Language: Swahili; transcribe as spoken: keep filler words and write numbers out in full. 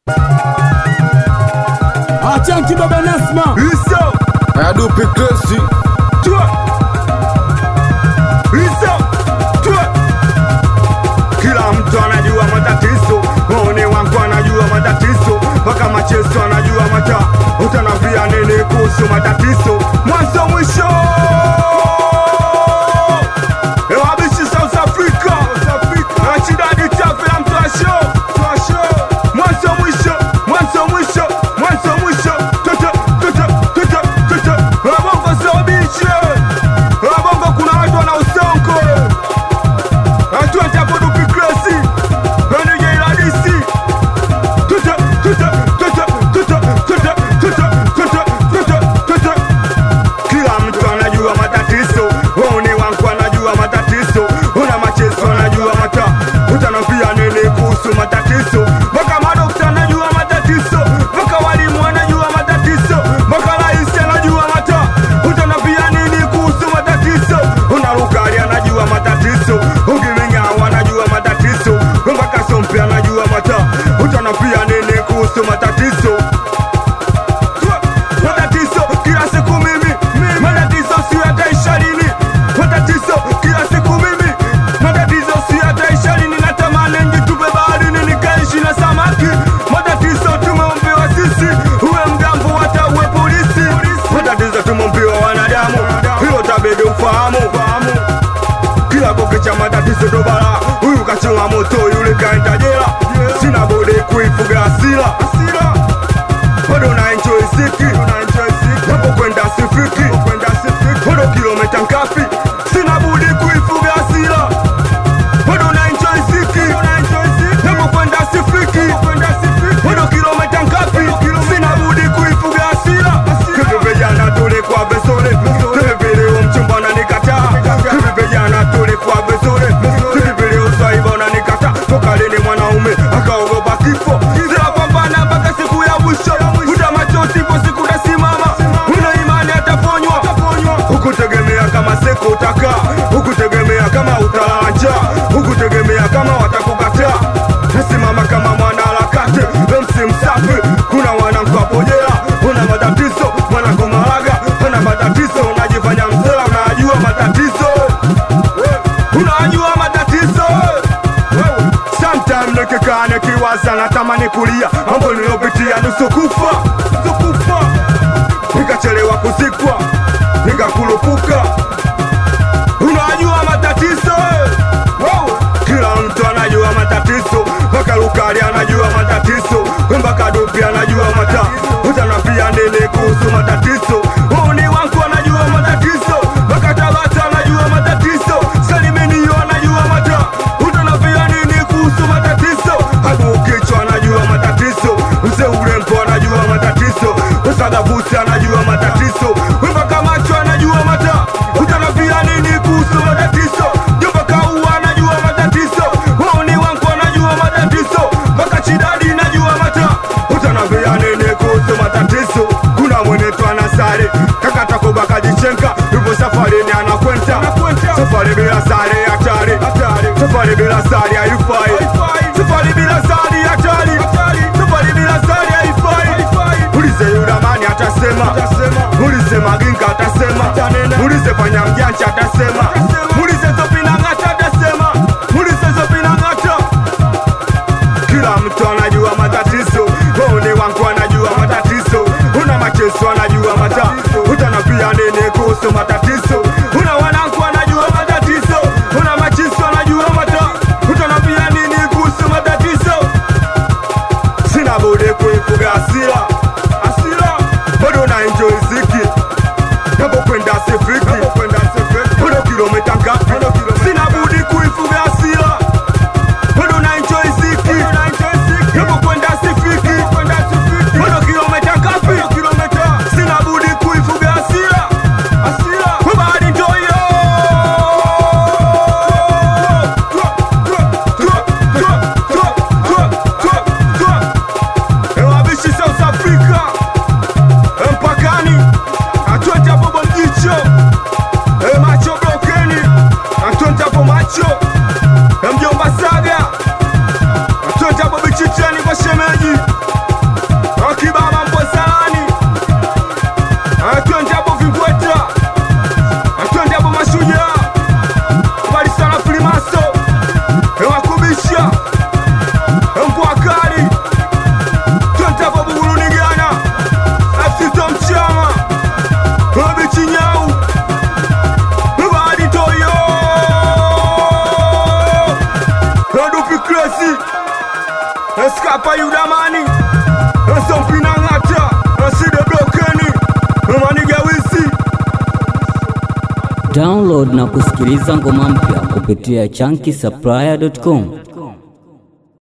Achanki baba Nasma Iso Adupi Klesi Tua Iso Tua Kila mtu anajua matatizo, maone wangu anajua matatizo, mpaka machezo anajua mata. Utanambia nini kuhusu matatizo? Mwanzo mwisho Ewa bichi South Africa Na chidadi chafila mtu wa show Mwanzo mwisho Mwanzo mwisho Mwanzo mwisho Tuta Tuta Tuta Tuta Wabongo so bichi Wabongo kuna watu wana usonko Atuwa tapo dupi klasi Wani jay ladisi Tuta Tuta Tuta Tuta Tuta Tuta Tuta Tuta Tuta Kila mtu anajua matatizo, waone wangu anajua matatizo, una machezo anajua mata. Utanambia nini kuhusu matatizo? Mpaka madokta anajua matatizo, mpaka walimu anajua matatizo, mpaka raisi anajua mata. Utanambia nini kuhusu matatizo? Una Lugari anajua matatizo, Ugiminyawa anajua matatizo, mpaka Sompi anajua mata. Utanambia nini kuhusu matatizo? Matatizo kila siku mimi, matatizo si yataisha lini? Matatizo kila siku mimi, matatizo si yataisha lini? Natamani njitupe baharini nikaishi na samaki. Matatizo tumeumbiwa sisi, uwe mgambo hata uwe polisi. Matatizo tumeumbiwa wanadamu, hilo tabidi ufahamu. Kila kukicha matatizo dobala, huyu kachoma moto yule kaenda jela. Sina budi kuifuga hasira, bado na enjoy ziki, napo kwenda sifiki, bado kilomita ngapi? Sina budi kuifuga hasira, bado na enjoy ziki, napo kwenda sifiki, bado kilomita ngapi? Sina budi kuifuga hasira. Kivipe jana tule kwa besore, kivipe leo mchumba na nikataa, kivipe jana tule kwa besore, kivipe leo saiba na nikataa. Toka lini mwanaume akaogopa kifo? Zila pambana mpaka siku ya mwisho, uta machozi po siku tasimama, una imani ataponywa. Hukutegemea kama siku utaka, hukutegemea kama utalanja, hukutegemea kama watakukataa. Nasimama kama mwana harakati, msi msafi, kuna wanangu hapo jela. Una matatizo, mwanangu Malaga, una matatizo, unajifanya mzela, unajua matatizo, unajua matatizo. Sometime nikikaa nikiwaza natamani kulia, mambo niliyopitia nusu kufa, nusu kufa. Nikachelewa kuzikwa, nikakulupuka. Unajua matatizo, kila mtu anajua matatizo, mpaka Lugari anajua matatizo, mpaka Dupi anajua mata. Utanambia nini kuhusu matatizo? Uni wangu anajua matatizo, mpaka Tabata anajua matatizo, Salimeniyo anajua mata. Utanambia nini kuhusu matatizo? Habu Kichwa anajua matatizo, Mzee Urembo anajua matatizo, Usagabusi anajua matatizo, mpaka Macho anajua mata. Utanambia nini kuhusu matatizo? Jomba Kaua anajua matatizo, Wauni wangu anajua matatizo, mpaka Chidadi anajua mata. Utanambia nini kuhusu matatizo? Kuna mwenetu anasare, kaka Takoba kajichenka, yupo safarini anakwenta. Safari bila sare hatari, safari bila sare haifai, safari bila sare hatari, safari bila sare haifai. Ulize Yuramani atasema, ulize Maginga atasema, ulize Panya Mjanja atasema, ulize Zopina Ngata atasema, ulize Zopina Ngata. Kila mtu anajua matatizo, waone wangu anajua matatizo, una machezo anajua mata. Utanambia nini kuhusu matatizo? Una wanangu anajua matatizo, una machezo anajua mata. Utanambia nini kuhusu matatizo? Sina budi kuifuga hasira, hasira, bado na enjoy ziki, napo kwenda sifiki, bado kilomita ngapi? Sina budi kuifuga hasira, bado na enjoy ziki, napo kwenda sifiki, bado kilomita ngapi? Sina budi kuifuga hasira, hasira, bado ndio hiyo. Ewa bishi South Africa, mpakani atwenta bobo mjicho, e Macho blokeni atwenta po Macho, e mjomba Saga atwenta bobo chicheni kwa shemeji. Kapa Yudamani Sompina Ngata Aside Blokeni Maniga Wisi. Download na kusikiliza ngoma mpya kupitia chunky supplier dot com.